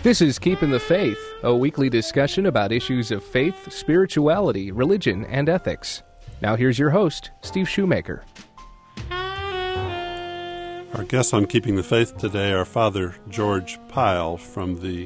This is Keeping the Faith, a weekly discussion about issues of faith, spirituality, religion, and ethics. Now here's your host, Steve Shoemaker. Our guests on Keeping the Faith today are Father George Pyle from the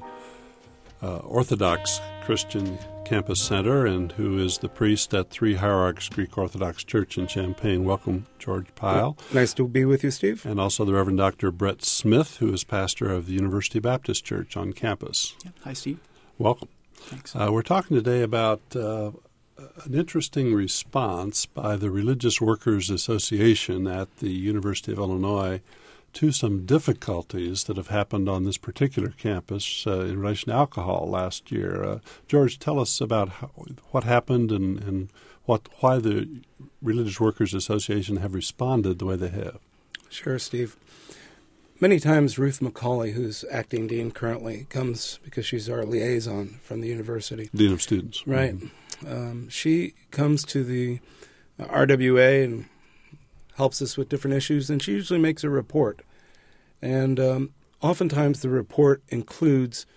Orthodox Christian Campus Center, and who is the priest at Three Hierarchs Greek Orthodox Church in Champaign. Welcome, George Pyle. Nice to be with you, Steve. And also the Reverend Dr. Brett Smith, who is pastor of the University Baptist Church on campus. Yeah. Hi, Steve. Welcome. Thanks. We're talking today about an interesting response by the Religious Workers Association at the University of Illinois to some difficulties that have happened on this particular campus in relation to alcohol last year. George, tell us about what happened and why the Religious Workers Association have responded the way they have. Sure, Steve. Many times Ruth McCauley, who's acting dean currently, comes because she's our liaison from the university. Dean of Students. Right. She comes to the RWA and helps us with different issues, and she usually makes a report. And oftentimes the report includes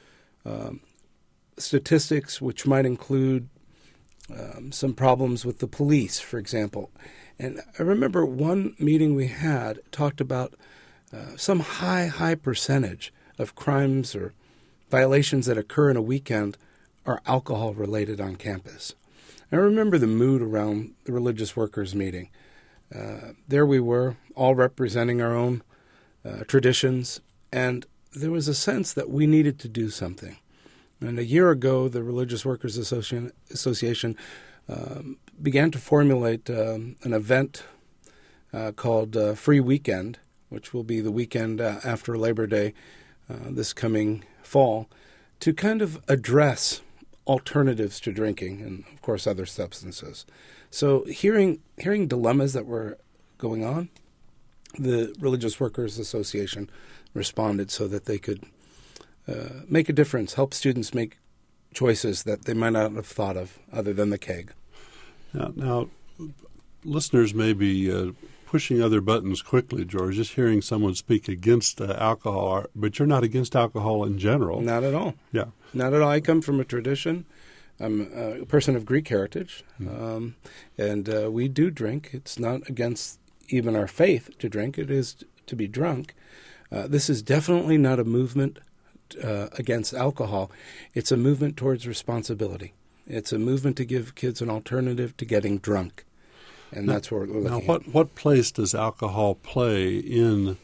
statistics, which might include some problems with the police, for example. And I remember one meeting we had talked about some high percentage of crimes or violations that occur in a weekend are alcohol-related on campus. I remember the mood around the religious workers meeting. There we were, all representing our own traditions, and there was a sense that we needed to do something. And a year ago, the Religious Workers Association began to formulate an event called Free Weekend, which will be the weekend after Labor Day this coming fall, to kind of address alternatives to drinking and, of course, other substances. So hearing dilemmas that were going on, the Religious Workers Association responded so that they could make a difference, help students make choices that they might not have thought of other than the keg. Now listeners may be pushing other buttons quickly, George, just hearing someone speak against alcohol, but you're not against alcohol in general. Not at all. Yeah. Not at all. I come from a tradition. I'm a person of Greek heritage, and we do drink. It's not against even our faith to drink. It is to be drunk. This is definitely not a movement against alcohol. It's a movement towards responsibility. It's a movement to give kids an alternative to getting drunk, and that's what we're looking at. What place does alcohol play in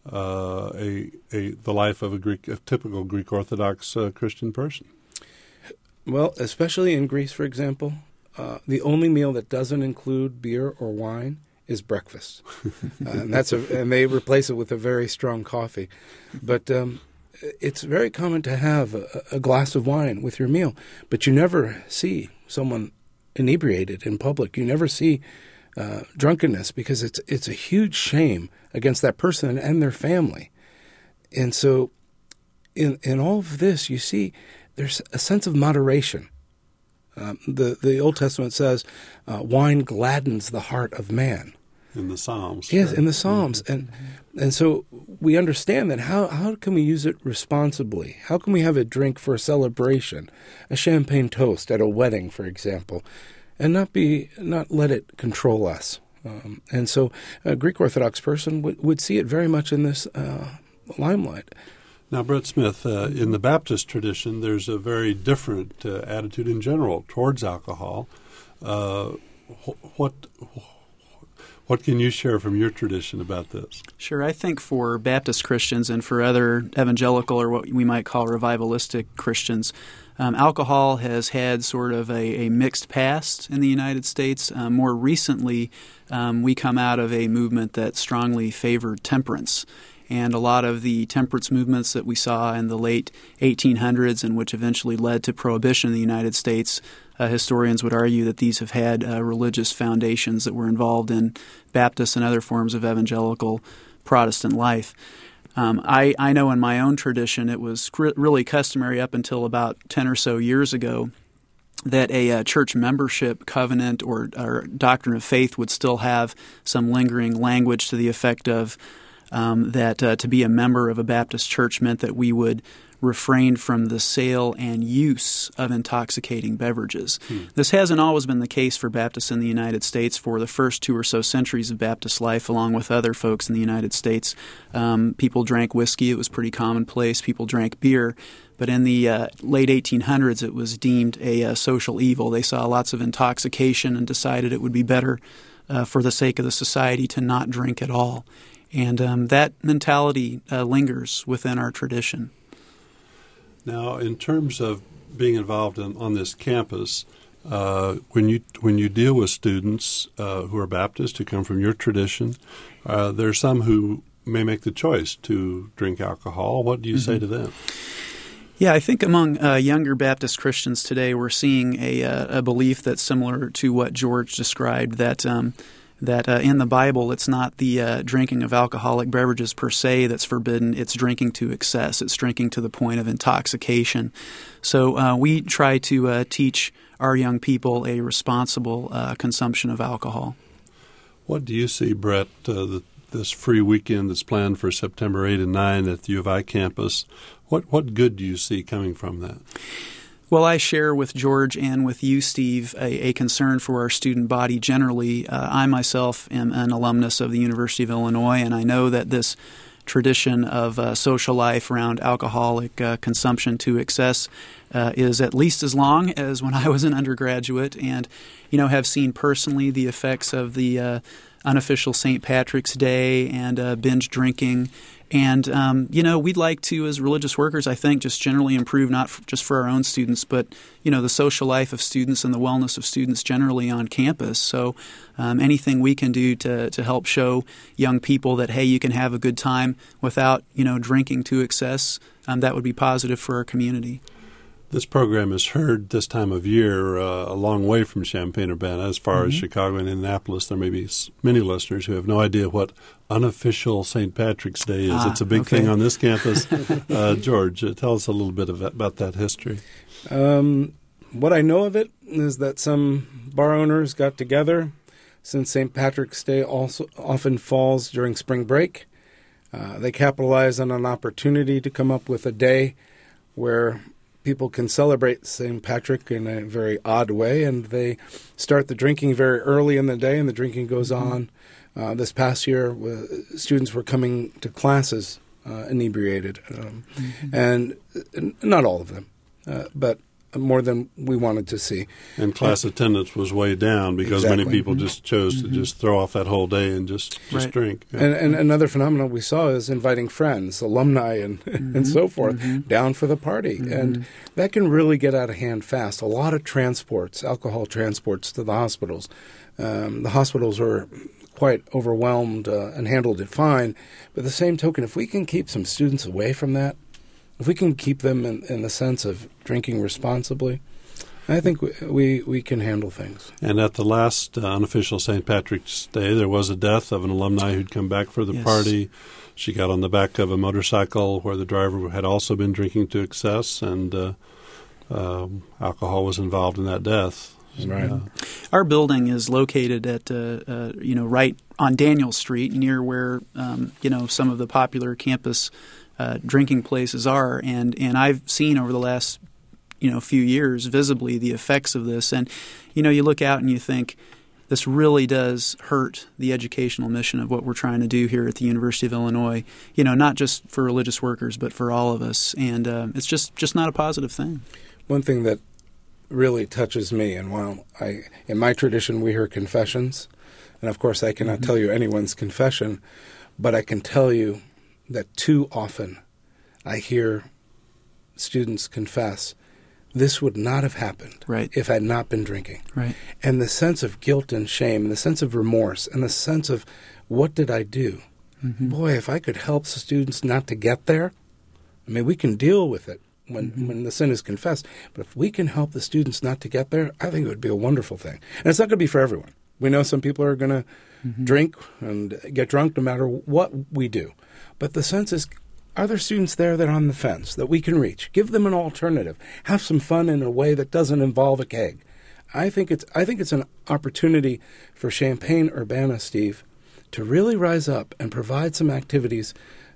the life of a typical Greek Orthodox Christian person? Well, especially in Greece, for example, the only meal that doesn't include beer or wine is breakfast, and they replace it with a very strong coffee. But it's very common to have a glass of wine with your meal, but you never see someone inebriated in public. You never see drunkenness because it's a huge shame against that person and their family. And so in all of this, you see there's a sense of moderation. The Old Testament says wine gladdens the heart of man. In the Psalms. Yes, right? in the Psalms. And so we understand that how can we use it responsibly? How can we have a drink for a celebration, a champagne toast at a wedding, for example, and not let it control us? And so a Greek Orthodox person would see it very much in this limelight. Now, Brett Smith, in the Baptist tradition, there's a very different attitude in general towards alcohol. What can you share from your tradition about this? Sure. I think for Baptist Christians and for other evangelical or what we might call revivalistic Christians, alcohol has had sort of a mixed past in the United States. More recently, we come out of a movement that strongly favored temperance. And a lot of the temperance movements that we saw in the late 1800s and which eventually led to prohibition in the United States, historians would argue that these have had religious foundations that were involved in Baptist and other forms of evangelical Protestant life. I know in my own tradition it was really customary up until about 10 or so years ago that a church membership covenant or doctrine of faith would still have some lingering language to the effect of that to be a member of a Baptist church meant that we would refrained from the sale and use of intoxicating beverages. This hasn't always been the case for Baptists in the United States. For the first 2 or so centuries of Baptist life, along with other folks in the United States, people drank whiskey. It was pretty commonplace. People drank beer. But in the late 1800s, it was deemed a social evil. They saw lots of intoxication and decided it would be better for the sake of the society to not drink at all. And that mentality lingers within our tradition. Now, in terms of being involved on this campus, when you deal with students who are Baptist, who come from your tradition, there are some who may make the choice to drink alcohol. What do you say to them? Yeah, I think among younger Baptist Christians today, we're seeing a belief that's similar to what George described, that in the Bible, it's not the drinking of alcoholic beverages per se that's forbidden. It's drinking to excess. It's drinking to the point of intoxication. So we try to teach our young people a responsible consumption of alcohol. What do you see, Brett, this free weekend that's planned for September 8 and 9 at the U of I campus? What good do you see coming from that? Well, I share with George and with you, Steve, a concern for our student body generally. I myself am an alumnus of the University of Illinois, and I know that this tradition of social life around alcoholic consumption to excess is at least as long as when I was an undergraduate, and have seen personally the effects of the unofficial St. Patrick's Day and binge drinking. And, we'd like to, as religious workers, I think, just generally improve not just for our own students, but, the social life of students and the wellness of students generally on campus. So anything we can do to help show young people that, hey, you can have a good time without, drinking to excess, that would be positive for our community. This program is heard this time of year a long way from Champaign-Urbana. As far as Chicago and Indianapolis, there may be many listeners who have no idea what unofficial St. Patrick's Day is. It's a big thing on this campus. George, tell us a little bit about that history. What I know of it is that some bar owners got together, since St. Patrick's Day also often falls during spring break. They capitalized on an opportunity to come up with a day where people can celebrate St. Patrick in a very odd way, and they start the drinking very early in the day, and the drinking goes on. This past year, students were coming to classes inebriated, and not all of them, but more than we wanted to see. And class attendance was way down because many people just chose to just throw off that whole day and just drink. Yeah. And another phenomenon we saw is inviting friends, alumni, and so forth down for the party. And that can really get out of hand fast. A lot of transports, alcohol transports to the hospitals. The hospitals were quite overwhelmed and handled it fine. But the same token, if we can keep some students away from that, if we can keep them in the sense of drinking responsibly, I think we can handle things. And at the last unofficial St. Patrick's Day, there was a death of an alumni who'd come back for the party. She got on the back of a motorcycle where the driver had also been drinking to excess, and alcohol was involved in that death. Right. Our building is located at right on Daniel Street, near where some of the popular campus drinking places are, and I've seen over the last few years visibly the effects of this. And you look out and you think this really does hurt the educational mission of what we're trying to do here at the University of Illinois. Not just for religious workers, but for all of us. And it's just not a positive thing. One thing that really touches me, and while in my tradition we hear confessions, and of course I cannot tell you anyone's confession, but I can tell you that too often I hear students confess, this would not have happened if I had not been drinking. Right. And the sense of guilt and shame, and the sense of remorse, and the sense of what did I do? Boy, if I could help students not to get there, I mean, we can deal with it when the sin is confessed, but if we can help the students not to get there, I think it would be a wonderful thing. And it's not going to be for everyone. We know some people are going to drink and get drunk no matter what we do. But the sense is, are there students there that are on the fence that we can reach? Give them an alternative. Have some fun in a way that doesn't involve a keg. I think it's an opportunity for Champaign-Urbana, Steve, to really rise up and provide some activities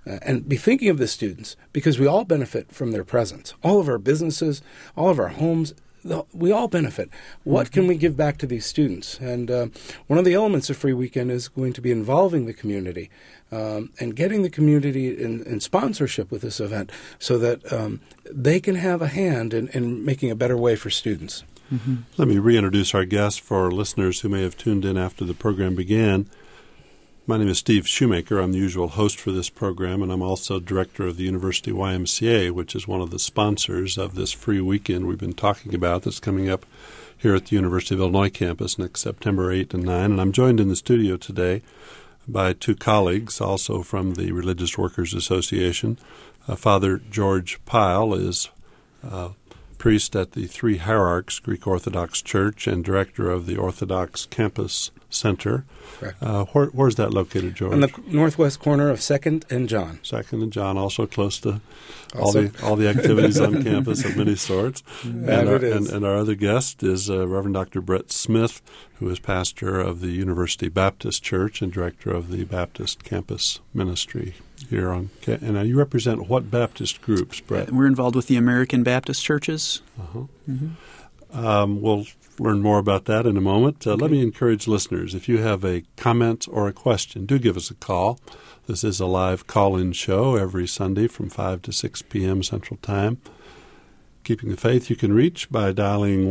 and be thinking of the students, because we all benefit from their presence. All of our businesses, all of our homes, we all benefit. What can we give back to these students? And one of the elements of Free Weekend is going to be involving the community and getting the community in sponsorship with this event so that they can have a hand in making a better way for students. Mm-hmm. Let me reintroduce our guest for listeners who may have tuned in after the program began. My name is Steve Shoemaker. I'm the usual host for this program, and I'm also director of the University YMCA, which is one of the sponsors of this free weekend we've been talking about that's coming up here at the University of Illinois campus next September 8 and 9. And I'm joined in the studio today by two colleagues, also from the Religious Workers Association. Father George Pyle is priest at the Three Hierarchs Greek Orthodox Church and director of the Orthodox Campus Center. Correct. Where's that located, George? On the northwest corner of 2nd and John. 2nd and John, also close to all the activities on campus of many sorts. And our other guest is Reverend Dr. Brett Smith, who is pastor of the University Baptist Church and director of the Baptist Campus Ministry here on. And you represent what Baptist groups, Brett? We're involved with the American Baptist churches. Uh-huh. Mm-hmm. We'll learn more about that in a moment. Let me encourage listeners, if you have a comment or a question, do give us a call. This is a live call-in show every Sunday from 5 to 6 p.m. Central Time. Keeping the Faith, you can reach by dialing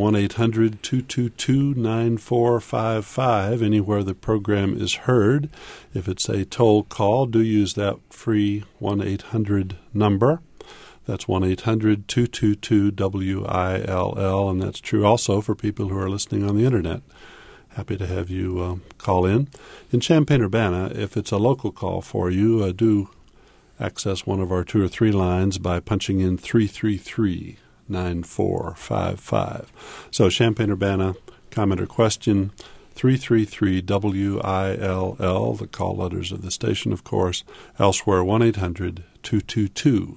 1-800-222-9455 anywhere the program is heard. If it's a toll call, do use that free 1-800 number. That's 1-800-222-WILL, and that's true also for people who are listening on the Internet. Happy to have you call in. In Champaign-Urbana, if it's a local call for you, do access one of our 2 or 3 lines by punching in 333-9455. So Champaign-Urbana, comment or question, 333-WILL, the call letters of the station, of course. Elsewhere, 1-800-222-WILL,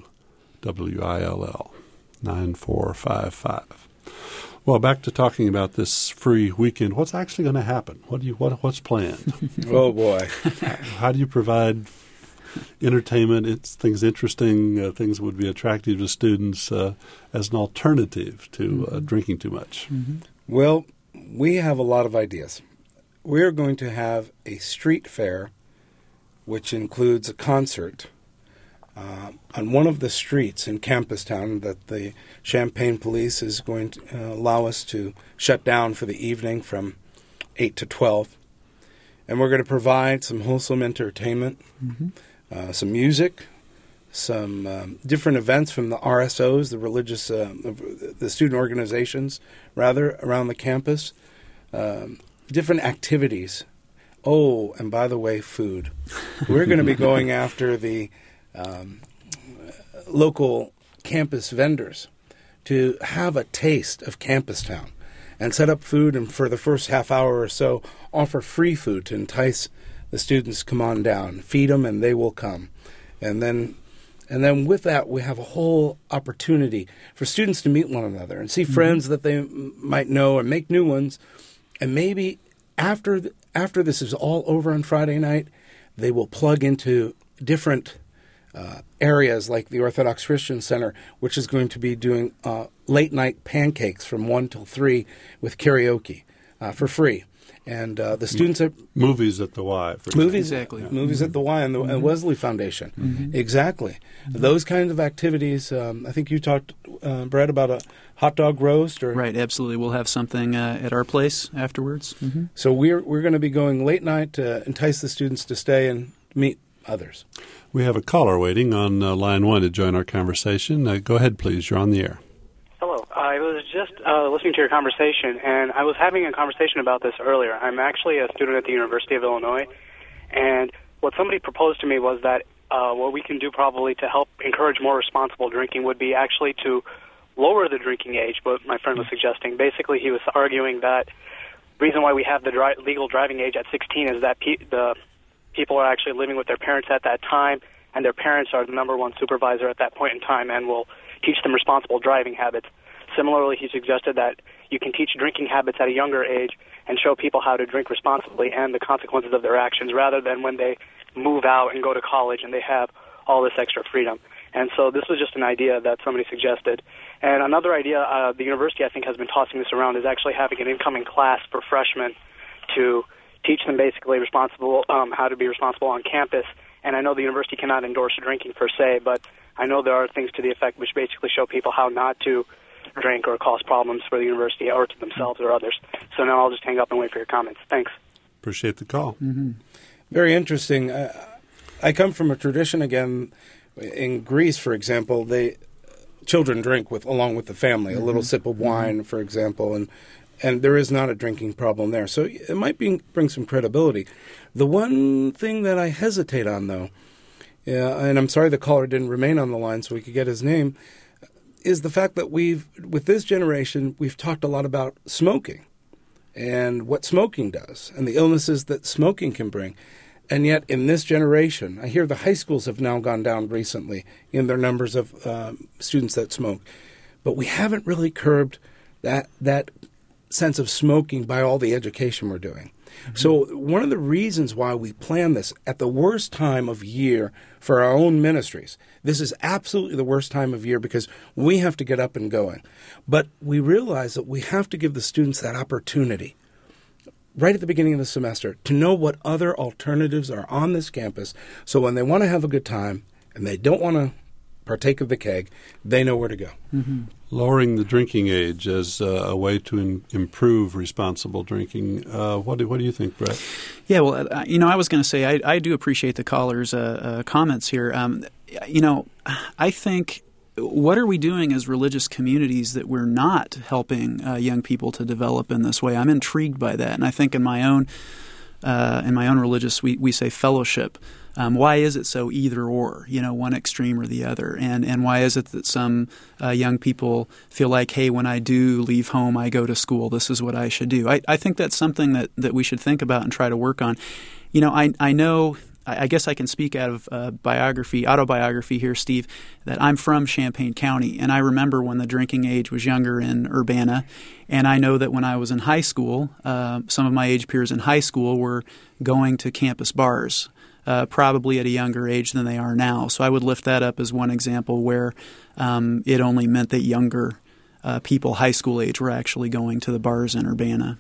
9455. Well, back to talking about this free weekend. What's actually going to happen? What's planned? Oh boy! How do you provide entertainment? Things interesting, things that would be attractive to students as an alternative to drinking too much. Mm-hmm. Well, we have a lot of ideas. We're going to have a street fair, which includes a concert on one of the streets in Campus Town that the Champaign Police is going to allow us to shut down for the evening from 8 to 12. And we're going to provide some wholesome entertainment, some music, some different events from the RSOs, the religious, the student organizations, rather, around the campus, different activities. Oh, and by the way, food. We're going to be going after the local campus vendors to have a taste of Campus Town and set up food, and for the first half hour or so offer free food to entice the students to come on down, feed them, and they will come. And then with that, we have a whole opportunity for students to meet one another and see friends that they might know and make new ones. And maybe after this is all over on Friday night, they will plug into different areas like the Orthodox Christian Center, which is going to be doing late-night pancakes from 1 till 3 with karaoke for free. And the students are... Movies at the Y. Movies at the Y and the Wesley Foundation. Mm-hmm. Exactly. Mm-hmm. Those kinds of activities. I think you talked, Brett, about a hot dog roast. Right, absolutely. We'll have something at our place afterwards. Mm-hmm. So we're going to be going late night to entice the students to stay and meet others. We have a caller waiting on line 1 to join our conversation. Go ahead, please. You're on the air. Hello. I was just listening to your conversation, and I was having a conversation about this earlier. I'm actually a student at the University of Illinois, and what somebody proposed to me was that what we can do probably to help encourage more responsible drinking would be actually to lower the drinking age, what my friend was suggesting. Basically, he was arguing that the reason why we have the legal driving age at 16 is that the people are actually living with their parents at that time, and their parents are the number one supervisor at that point in time and will teach them responsible driving habits. Similarly, he suggested that you can teach drinking habits at a younger age and show people how to drink responsibly and the consequences of their actions, rather than when they move out and go to college and they have all this extra freedom. And so this was just an idea that somebody suggested. And another idea, the university I think has been tossing this around, is actually having an incoming class for freshmen to teach them basically how to be responsible on campus. And I know the university cannot endorse drinking per se, but I know there are things to the effect which basically show people how not to drink or cause problems for the university or to themselves or others. So now I'll just hang up and wait for your comments. Thanks. Appreciate the call. Mm-hmm. Very interesting. I come from a tradition, again, in Greece, for example, children drink along with the family, a little sip of wine, for example, and there is not a drinking problem there. So it might bring some credibility. The one thing that I hesitate on, though, and I'm sorry the caller didn't remain on the line so we could get his name, is the fact that with this generation, we've talked a lot about smoking and what smoking does and the illnesses that smoking can bring. And yet, in this generation, I hear the high schools have now gone down recently in their numbers of students that smoke. But we haven't really curbed that sense of smoking by all the education we're doing. Mm-hmm. So one of the reasons why we plan this at the worst time of year for our own ministries, this is absolutely the worst time of year because we have to get up and going. But we realize that we have to give the students that opportunity right at the beginning of the semester to know what other alternatives are on this campus, so when they want to have a good time and they don't want to partake of the keg, they know where to go. Mm-hmm. Lowering the drinking age as a way to improve responsible drinking. What do you think, Brett? Yeah, well, I was going to say I do appreciate the caller's comments here. I think, what are we doing as religious communities that we're not helping young people to develop in this way? I'm intrigued by that, and I think in my own religious we say fellowship. Why is it so either or, one extreme or the other? And why is it that some young people feel like, hey, when I do leave home, I go to school, this is what I should do? I think that's something that we should think about and try to work on. I know, I guess I can speak out of autobiography here, Steve, that I'm from Champaign County, and I remember when the drinking age was younger in Urbana, and I know that when I was in high school, some of my age peers in high school were going to campus bars, probably at a younger age than they are now. So I would lift that up as one example where it only meant that younger people, high school age, were actually going to the bars in Urbana.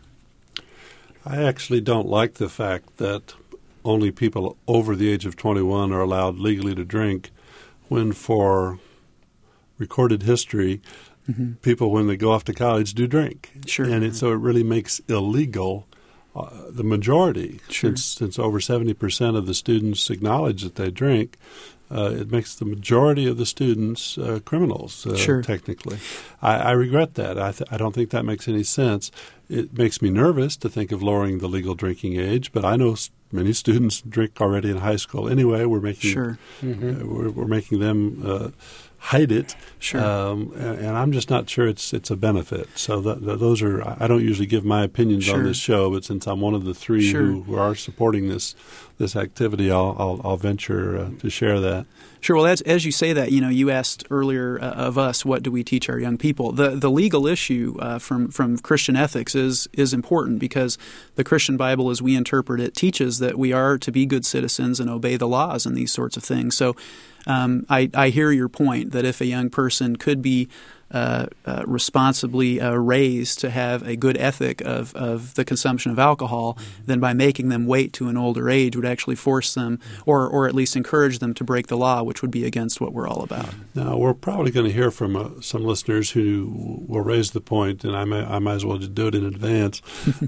I actually don't like the fact that only people over the age of 21 are allowed legally to drink, when for recorded history, people, when they go off to college, do drink. Sure. And so it really makes illegal the majority. Sure. Since over 70% of the students acknowledge that they drink, it makes the majority of the students criminals, sure. technically. I regret that. I don't think that makes any sense. It makes me nervous to think of lowering the legal drinking age, but I know many students drink already in high school anyway. We're making sure. We're making them hide it, sure. And I'm just not sure it's a benefit. So those are. I don't usually give my opinions sure. on this show, but since I'm one of the three sure. who are supporting this activity, I'll venture to share that. Sure. Well, as you say that, you asked earlier of us, what do we teach our young people? The legal issue from Christian ethics is important, because the Christian Bible, as we interpret it, teaches that we are to be good citizens and obey the laws and these sorts of things. So I hear your point that if a young person could be responsibly raised to have a good ethic of the consumption of alcohol, then by making them wait to an older age would actually force them or at least encourage them to break the law, which would be against what we're all about. Now, we're probably going to hear from some listeners who will raise the point, and I might as well just do it in advance.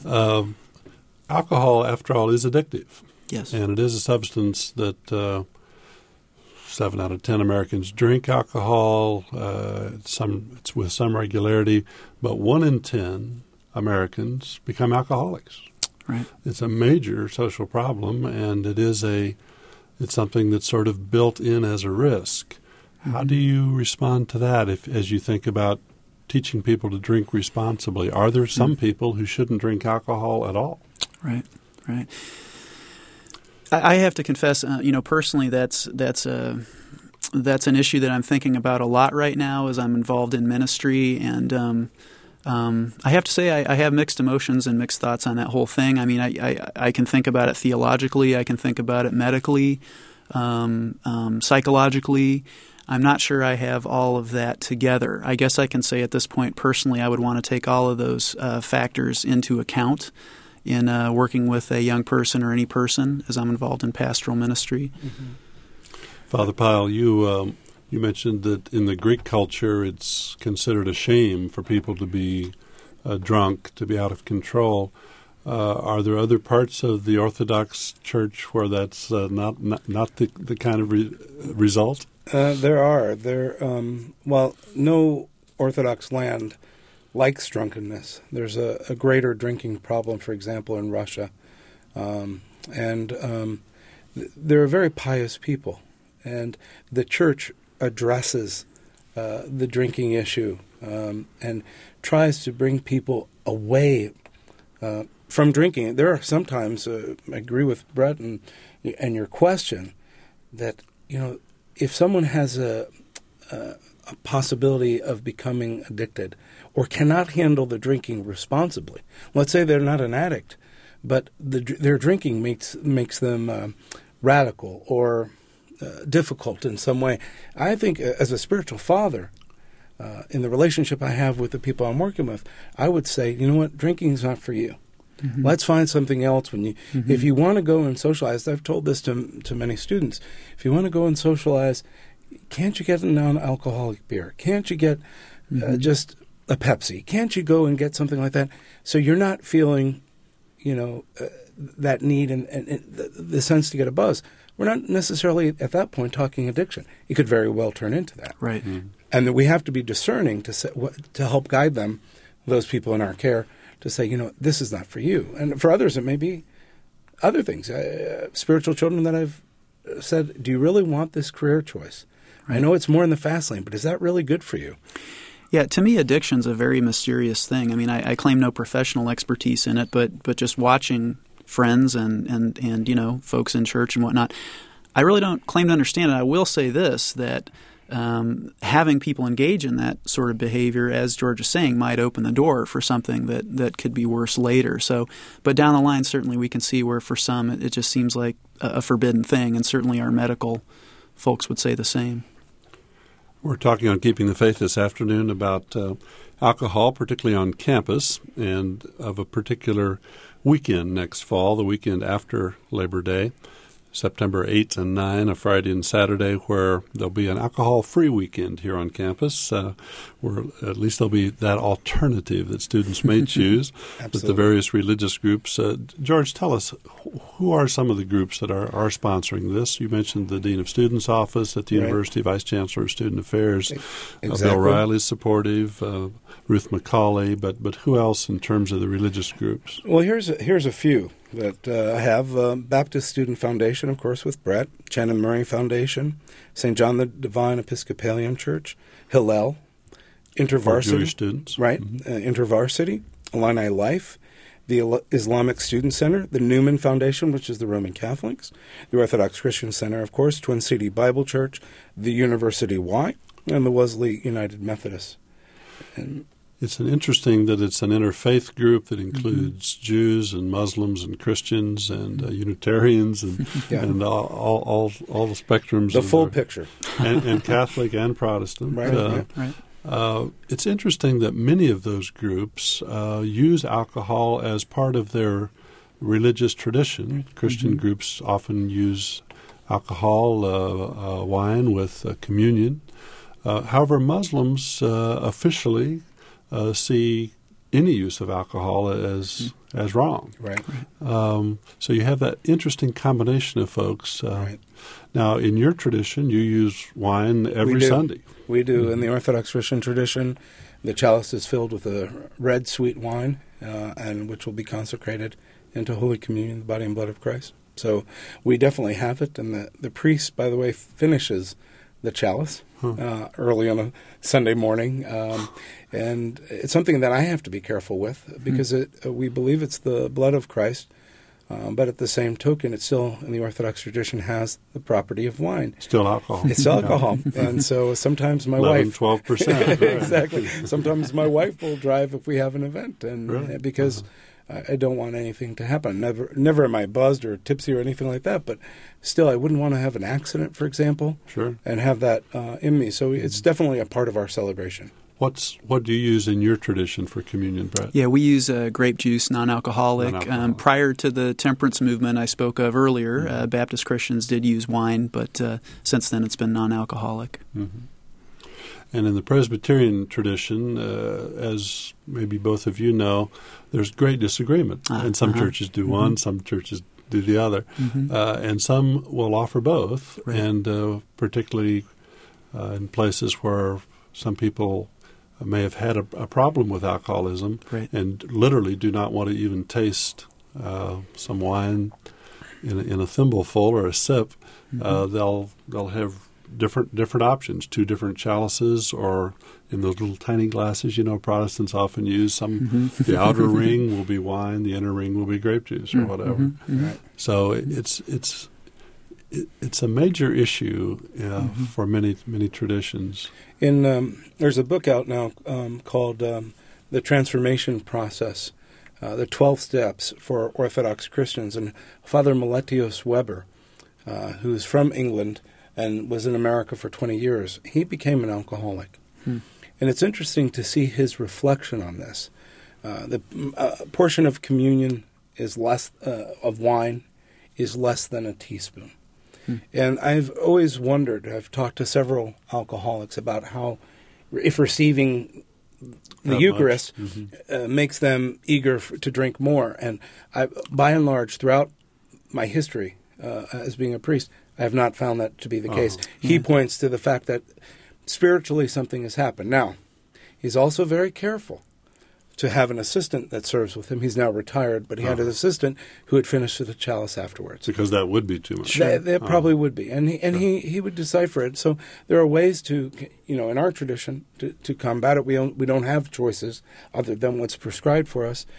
Alcohol, after all, is addictive. Yes. And it is a substance that 7 out of 10 Americans drink alcohol. It's with some regularity, but 1 in 10 Americans become alcoholics. Right. It's a major social problem, and it's something that's sort of built in as a risk. Mm-hmm. How do you respond to that as you think about teaching people to drink responsibly? Are there some people who shouldn't drink alcohol at all? Right. I have to confess, personally, that's an issue that I'm thinking about a lot right now as I'm involved in ministry, and I have to say I have mixed emotions and mixed thoughts on that whole thing. I mean, I can think about it theologically, I can think about it medically. psychologically. I'm not sure I have all of that together. I guess I can say at this point, personally, I would want to take all of those factors into account in working with a young person or any person as I'm involved in pastoral ministry. Mm-hmm. Father Pyle, you mentioned that in the Greek culture it's considered a shame for people to be drunk, to be out of control. Are there other parts of the Orthodox Church where that's not the kind of result? There are. No Orthodox land likes drunkenness. There's a greater drinking problem, for example, in Russia. They're a very pious people. And the Church addresses the drinking issue and tries to bring people away from drinking. There are sometimes, I agree with Brett and your question, that if someone has a possibility of becoming addicted or cannot handle the drinking responsibly, let's say they're not an addict, but their drinking makes them radical or difficult in some way. I think as a spiritual father, in the relationship I have with the people I'm working with, I would say, you know what, drinking is not for you. Mm-hmm. Let's find something else. If you want to go and socialize, I've told this to many students, if you want to go and socialize, can't you get a non-alcoholic beer? Can't you get just a Pepsi? Can't you go and get something like that? So you're not feeling, that need and the sense to get a buzz. We're not necessarily at that point talking addiction. It could very well turn into that. Right. Mm-hmm. And that we have to be discerning to help guide them, those people in our care, to say, this is not for you. And for others, it may be other things. Spiritual children that I've said, do you really want this career choice? Right. I know it's more in the fast lane, but is that really good for you? Yeah, to me, addiction's a very mysterious thing. I mean, I claim no professional expertise in it, but just watching friends and folks in church and whatnot, I really don't claim to understand it. I will say this, that having people engage in that sort of behavior, as George is saying, might open the door for something that could be worse later. So, but down the line, certainly we can see where for some it just seems like a forbidden thing, and certainly our medical folks would say the same. We're talking on Keeping the Faith this afternoon about alcohol, particularly on campus, and of a particular weekend next fall, the weekend after Labor Day, September 8th and 9th, a Friday and Saturday, where there'll be an alcohol-free weekend here on campus, where at least there'll be that alternative that students may choose with the various religious groups. George, tell us, who are some of the groups that are sponsoring this? You mentioned the Dean of Students Office at the University, Vice Chancellor of Student Affairs. Exactly. Bill Riley's supportive, Ruth McCauley, but who else in terms of the religious groups? Well, here's a few that I have. Baptist Student Foundation, of course, with Brett. Chen and Murray Foundation. St. John the Divine Episcopalian Church. Hillel. InterVarsity. Jewish students. Right. Mm-hmm. InterVarsity. Illini Life. The Islamic Student Center. The Newman Foundation, which is the Roman Catholics. The Orthodox Christian Center, of course. Twin City Bible Church. The University Y. And the Wesley United Methodist. And it's interesting that it's an interfaith group that includes Jews and Muslims and Christians and Unitarians and and all the spectrums. The full picture. And Catholic and Protestant. Right. It's interesting that many of those groups use alcohol as part of their religious tradition. Christian groups often use alcohol, wine with communion. However, Muslims officially see any use of alcohol as wrong. Right. So you have that interesting combination of folks. Right. Now, in your tradition, you use wine every Sunday. We do. In the Orthodox Christian tradition, the chalice is filled with a red sweet wine, and which will be consecrated into Holy Communion, the body and blood of Christ. So we definitely have it. And the priest, by the way, finishes the chalice early on a Sunday morning. And it's something that I have to be careful with because we believe it's the blood of Christ, but at the same token, it still, in the Orthodox tradition, has the property of wine. Still alcohol. It's still alcohol. And so sometimes my 12%. Exactly. Sometimes my wife will drive if we have an event, and because I don't want anything to happen. Never am I buzzed or tipsy or anything like that, but still I wouldn't want to have an accident, for example, and have that in me. So it's definitely a part of our celebration. What do you use in your tradition for communion, Brett? Yeah, we use grape juice, non-alcoholic. Prior to the temperance movement I spoke of earlier, Baptist Christians did use wine, but since then it's been non-alcoholic. Mm-hmm. And in the Presbyterian tradition, as maybe both of you know, there's great disagreement. And some churches do one, some churches do the other. And some will offer both, and particularly in places where some people may have had a problem with alcoholism and literally do not want to even taste some wine in a thimbleful or a sip. They'll have different options, 2 different chalices, or in those little tiny glasses, Protestants often use. The outer ring will be wine, the inner ring will be grape juice or whatever. So it's a major issue for many traditions. There's a book out now called The Transformation Process, the 12 Steps for Orthodox Christians, and Father Meletios Weber, who's from England and was in America for 20 years, he became an alcoholic. And it's interesting to see his reflection on this. The portion of communion is less of wine is less than a teaspoon. And I've always wondered, I've talked to several alcoholics about how if receiving the Eucharist makes them eager to drink more. And by and large, throughout my history as being a priest, I have not found that to be the case. He points to the fact that spiritually something has happened. Now, he's also very careful to have an assistant that serves with him. He's now retired, but he had an assistant who had finished the chalice afterwards. Because that would be too much. That probably would be. And he would decipher it. So there are ways to, in our tradition, to combat it. We don't have choices other than what's prescribed for us.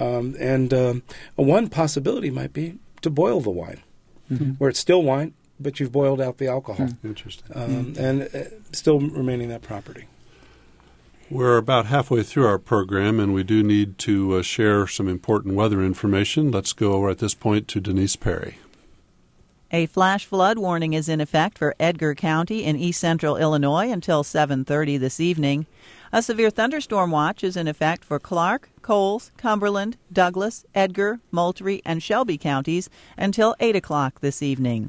One possibility might be to boil the wine, where it's still wine, but you've boiled out the alcohol. Interesting. And still remaining that property. We're about halfway through our program, and we do need to share some important weather information. Let's go over at this point to Denise Perry. A flash flood warning is in effect for Edgar County in east-central Illinois until 7:30 this evening. A severe thunderstorm watch is in effect for Clark, Coles, Cumberland, Douglas, Edgar, Moultrie, and Shelby counties until 8 o'clock this evening.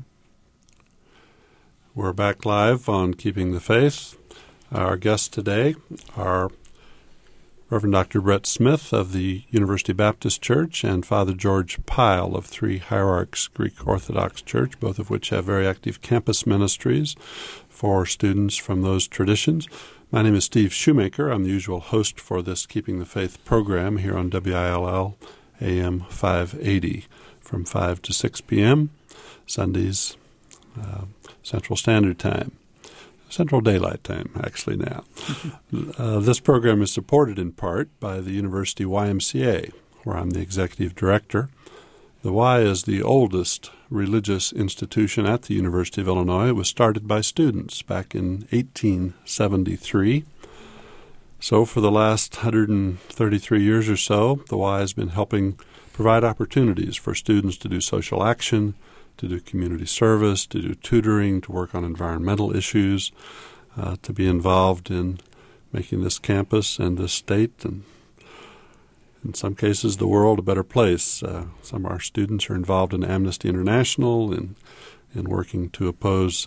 We're back live on Keeping the Faith. Our guests today are Reverend Dr. Brett Smith of the University Baptist Church and Father George Pyle of Three Hierarchs Greek Orthodox Church, both of which have very active campus ministries for students from those traditions. My name is Steve Shoemaker. I'm the usual host for this Keeping the Faith program here on WILL AM 580 from 5 to 6 p.m., Sundays, Central Standard Time. Central Daylight Time, actually, now. This program is supported in part by the University YMCA, where I'm the executive director. The Y is the oldest religious institution at the University of Illinois. It was started by students back in 1873. So for the last 133 years or so, the Y has been helping provide opportunities for students to do social action, to do community service, to do tutoring, to work on environmental issues, to be involved in making this campus and this state, and in some cases the world, a better place. Some of our students are involved in Amnesty International in working to oppose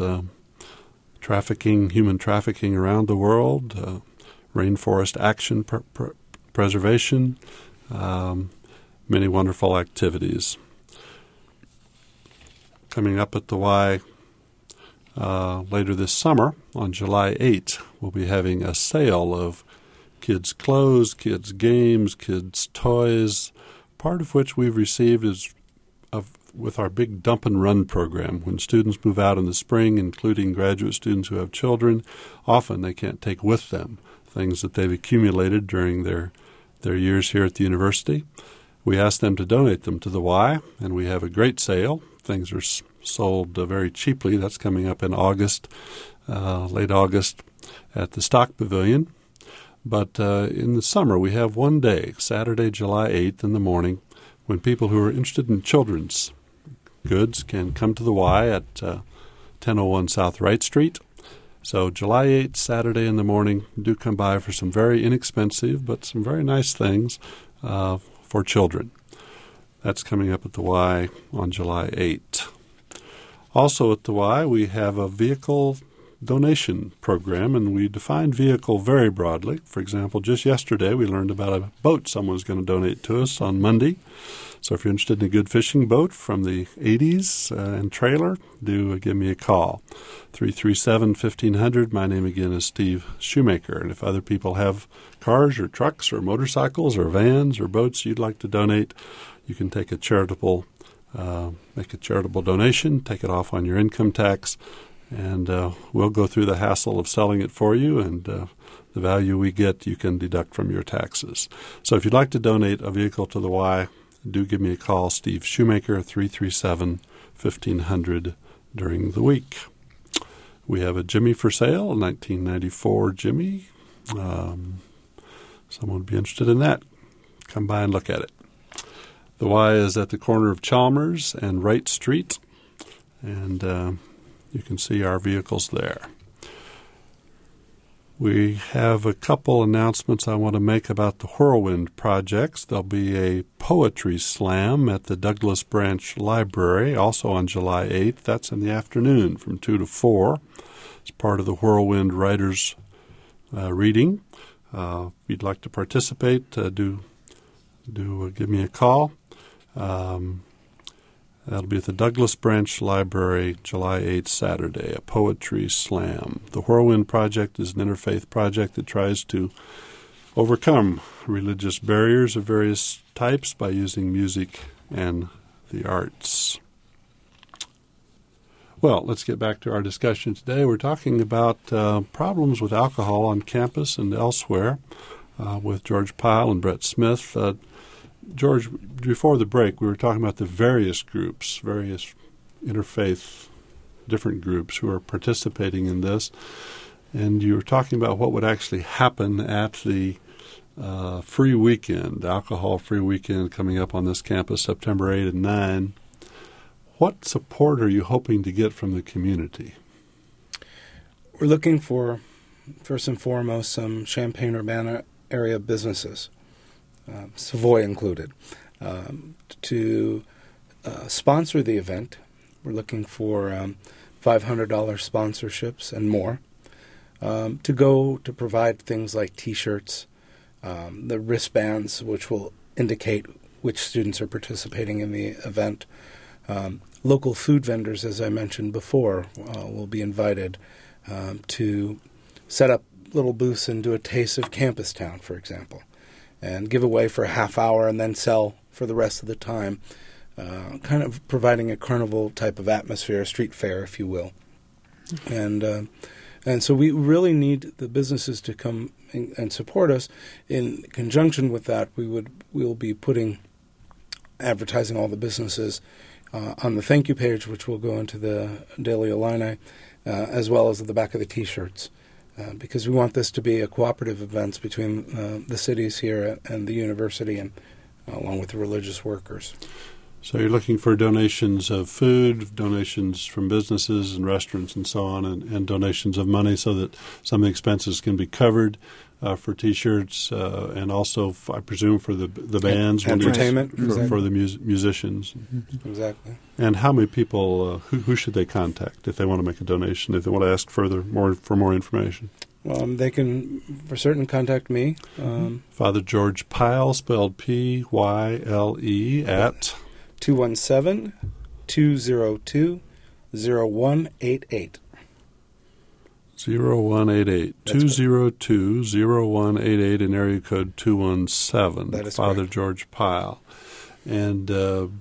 human trafficking around the world, rainforest action preservation, many wonderful activities. Coming up at the Y later this summer, on July 8, we'll be having a sale of kids' clothes, kids' games, kids' toys, part of which we've received with our big Dump and Run program. When students move out in the spring, including graduate students who have children, often they can't take with them things that they've accumulated during their years here at the university. We ask them to donate them to the Y, and we have a great sale. Things are sold very cheaply. That's coming up in August, late August, at the Stock Pavilion. But in the summer, we have one day, Saturday, July 8th in the morning, when people who are interested in children's goods can come to the Y at 1001 South Wright Street. So July 8th, Saturday in the morning, do come by for some very inexpensive but some very nice things for children. That's coming up at the Y on July 8th. Also at the Y, we have a vehicle donation program, and we define vehicle very broadly. For example, just yesterday we learned about a boat someone's going to donate to us on Monday. So if you're interested in a good fishing boat from the 80s and trailer, do give me a call. 337-1500. My name again is Steve Shoemaker. And if other people have cars or trucks or motorcycles or vans or boats you'd like to donate, you can take make a charitable donation, take it off on your income tax, and we'll go through the hassle of selling it for you, and the value we get you can deduct from your taxes. So if you'd like to donate a vehicle to the Y, do give me a call, Steve Shoemaker, 337-1500 during the week. We have a Jimmy for sale, a 1994 Jimmy. Someone would be interested in that. Come by and look at it. The Y is at the corner of Chalmers and Wright Street, and you can see our vehicles there. We have a couple announcements I want to make about the Whirlwind projects. There'll be a poetry slam at the Douglas Branch Library, also on July 8th. That's in the afternoon from 2 to 4. It's part of the Whirlwind Writers reading. If you'd like to participate, do give me a call. That'll be at the Douglas Branch Library, July 8th, Saturday, a poetry slam. The Whirlwind Project is an interfaith project that tries to overcome religious barriers of various types by using music and the arts. Well, let's get back to our discussion today. We're talking about problems with alcohol on campus and elsewhere with George Pyle and Brett Smith. George, before the break, we were talking about the various groups, various interfaith, different groups who are participating in this. And you were talking about what would actually happen at the free weekend, alcohol-free weekend coming up on this campus, September 8 and 9. What support are you hoping to get from the community? We're looking for, first and foremost, some Champaign-Urbana area businesses, Savoy included, to sponsor the event. We're looking for $500 sponsorships and more, to provide things like T-shirts, the wristbands, which will indicate which students are participating in the event. Local food vendors, as I mentioned before, will be invited to set up little booths and do a taste of Campus Town, for example, and give away for a half hour and then sell for the rest of the time, kind of providing a carnival type of atmosphere, a street fair, if you will. And so we really need the businesses to come and support us. In conjunction with that, we'll be advertising all the businesses on the thank you page, which will go into the Daily Illini, as well as at the back of the T-shirts. Because we want this to be a cooperative event between the cities here and the university, and along with the religious workers. So you're looking for donations of food, donations from businesses and restaurants and so on, and donations of money so that some of the expenses can be covered for T-shirts and also, I presume, for the bands. Entertainment. For the musicians. Mm-hmm. Exactly. And how many people, who should they contact if they want to make a donation, if they want to ask for more information? They can, for certain, contact me. Father George Pyle, spelled Pyle, at 217-202-0188. 0188. 202-0188 in area code 217. That is Father correct. George Pyle. And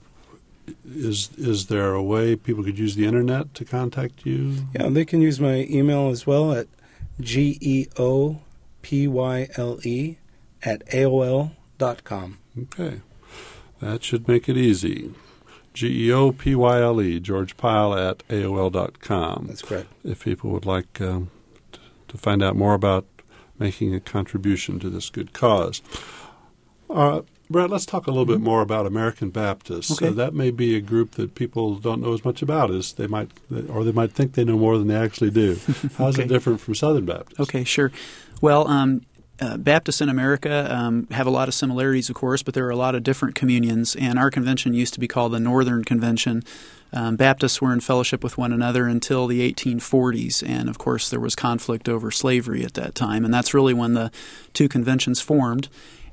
is there a way people could use the internet to contact you? Yeah, they can use my email as well at geopyle@aol.com. Okay. That should make it easy. geopyle, George Pyle at AOL.com. That's correct. If people would like to find out more about making a contribution to this good cause. Brent, let's talk a little bit more about American Baptists. Okay. That may be a group that people don't know as much about as they might think they know more than they actually do. How is it different from Southern Baptists? Okay, sure. Well, Baptists in America have a lot of similarities, of course, but there are a lot of different communions, and our convention used to be called the Northern Convention. Baptists were in fellowship with one another until the 1840s, and of course there was conflict over slavery at that time, and that's really when the two conventions formed.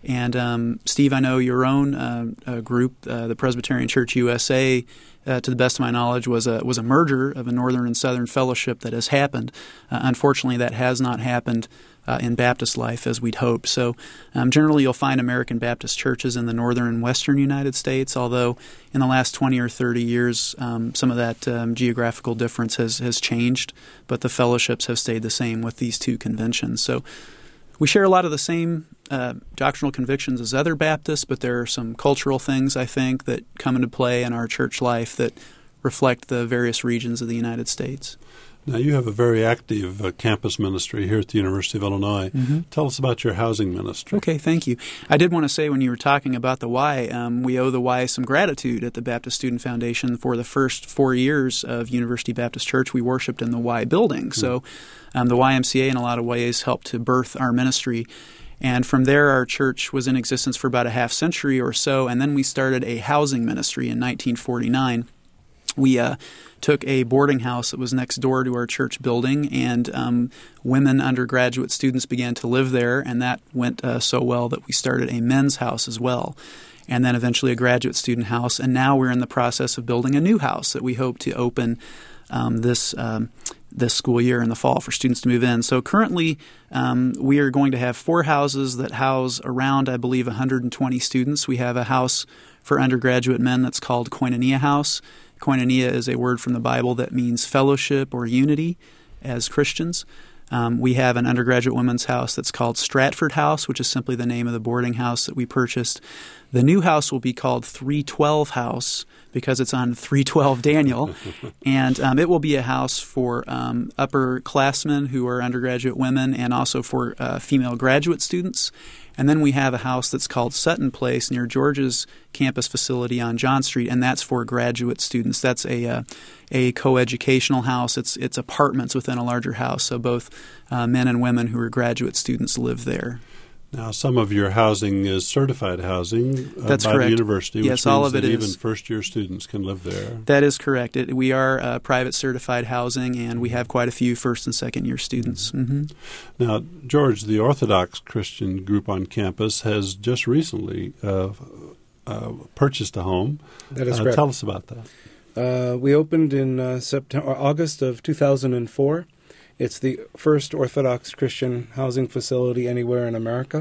And Steve, I know your own group, the Presbyterian Church USA, to the best of my knowledge, was a merger of a Northern and Southern fellowship that has happened. Unfortunately, that has not happened in Baptist life as we'd hoped. So generally you'll find American Baptist churches in the northern and western United States, although in the last 20 or 30 years some of that geographical difference has changed, but the fellowships have stayed the same with these two conventions. So we share a lot of the same doctrinal convictions as other Baptists, but there are some cultural things, I think, that come into play in our church life that reflect the various regions of the United States. Now, you have a very active campus ministry here at the University of Illinois. Mm-hmm. Tell us about your housing ministry. Okay, thank you. I did want to say when you were talking about the Y, we owe the Y some gratitude at the Baptist Student Foundation. For the first 4 years of University Baptist Church, we worshiped in the Y building. Mm-hmm. So the YMCA in a lot of ways helped to birth our ministry. And from there, our church was in existence for about a half century or so, and then we started a housing ministry in 1949. We took a boarding house that was next door to our church building, and women undergraduate students began to live there, and that went so well that we started a men's house as well, and then eventually a graduate student house. And now we're in the process of building a new house that we hope to open this school year in the fall for students to move in. So currently we are going to have 4 houses that house around, I believe, 120 students. We have a house for undergraduate men that's called Koinonia House. Koinonia is a word from the Bible that means fellowship or unity as Christians. We have an undergraduate women's house that's called Stratford House, which is simply the name of the boarding house that we purchased. The new house will be called 312 House because it's on 312 Daniel, and it will be a house for upperclassmen who are undergraduate women and also for female graduate students. And then we have a house that's called Sutton Place near George's campus facility on John Street, and that's for graduate students. That's a coeducational house. It's apartments within a larger house, so both men and women who are graduate students live there. Now, some of your housing is certified housing That's by correct. the university, which yes, means all of that it even is. first-year students can live there. That is correct. We are private certified housing, and we have quite a few first- and second-year students. Mm-hmm. Now, George, the Orthodox Christian group on campus has just recently purchased a home. That is correct. Tell us about that. We opened in August of 2004. It's the first Orthodox Christian housing facility anywhere in America,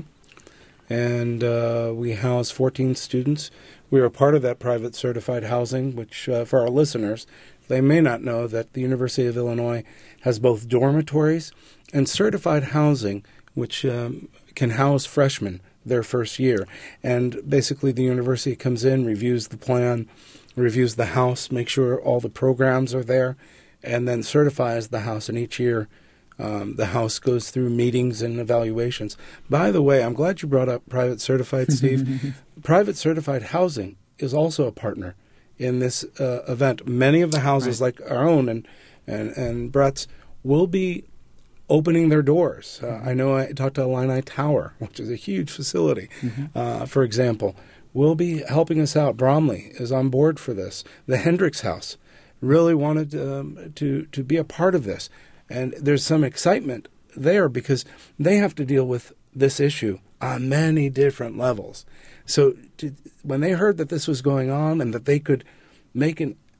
and we house 14 students. We are part of that private certified housing, which for our listeners, they may not know that the University of Illinois has both dormitories and certified housing, which can house freshmen their first year. And basically the university comes in, reviews the plan, reviews the house, makes sure all the programs are there, and then certifies the house. And each year the house goes through meetings and evaluations. By the way, I'm glad you brought up private certified, Steve. Private certified housing is also a partner in this event. Many of the houses, like our own and Brett's, will be opening their doors. I know I talked to Illini Tower, which is a huge facility, for example. Will be helping us out. Bromley is on board for this. The Hendricks House really wanted to be a part of this. And there's some excitement there because they have to deal with this issue on many different levels. So when they heard that this was going on and that they could make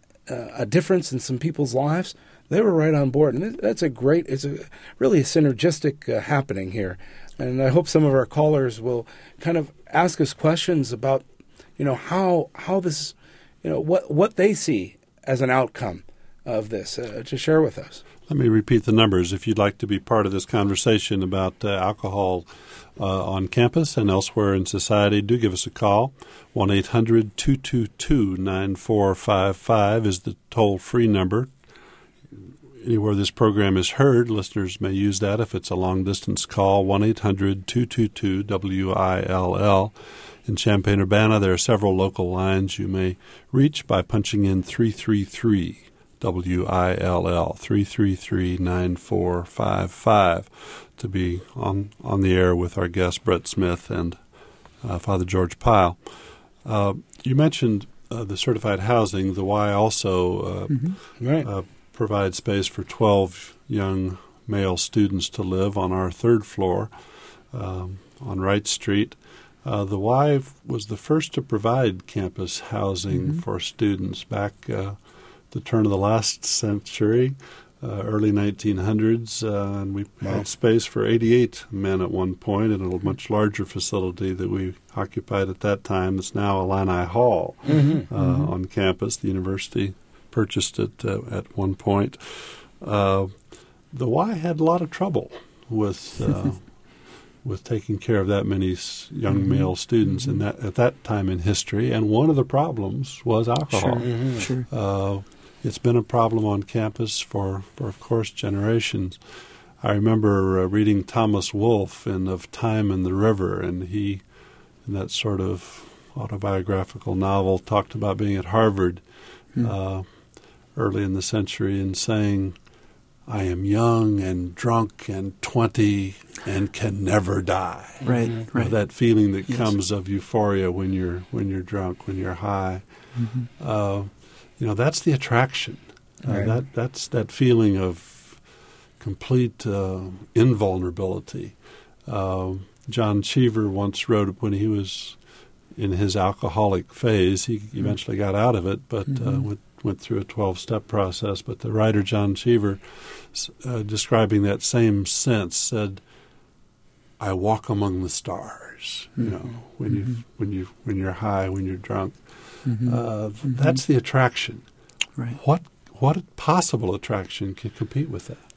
a difference in some people's lives, they were right on board. And that's it's really a synergistic happening here. And I hope some of our callers will kind of ask us questions about, how this, what they see as an outcome of this to share with us. Let me repeat the numbers. If you'd like to be part of this conversation about alcohol on campus and elsewhere in society, do give us a call. 1-800-222-9455 is the toll-free number. anywhere this program is heard, listeners may use that if it's a long-distance call, 1-800-222-WILL. In Champaign-Urbana, there are several local lines you may reach by punching in 333 WILL, 333-9455, to be on the air with our guest Brett Smith and Father George Pyle. You mentioned the certified housing. The Y also provides space for 12 young male students to live on our third floor on Wright Street. The Y was the first to provide campus housing for students back the turn of the last century, early 1900s, and we had space for 88 men at one point in a much larger facility that we occupied at that time. It's now Illini Hall on campus. The university purchased it at one point. The Y had a lot of trouble with taking care of that many young male students at that time in history, and one of the problems was alcohol. Sure. It's been a problem on campus for of course, generations. I remember reading Thomas Wolfe of Time and the River, and he, in that sort of autobiographical novel, talked about being at Harvard early in the century and saying, I am young and drunk and 20 and can never die. Right. That feeling that comes of euphoria when you're drunk, when you're high. That's the attraction. That's that feeling of complete invulnerability. John Cheever once wrote, when he was in his alcoholic phase, he eventually got out of it, but went through a 12-step process. But the writer John Cheever, describing that same sense, said, "I walk among the stars." When you're high, when you're drunk. That's the attraction. Right. What possible attraction can compete with that?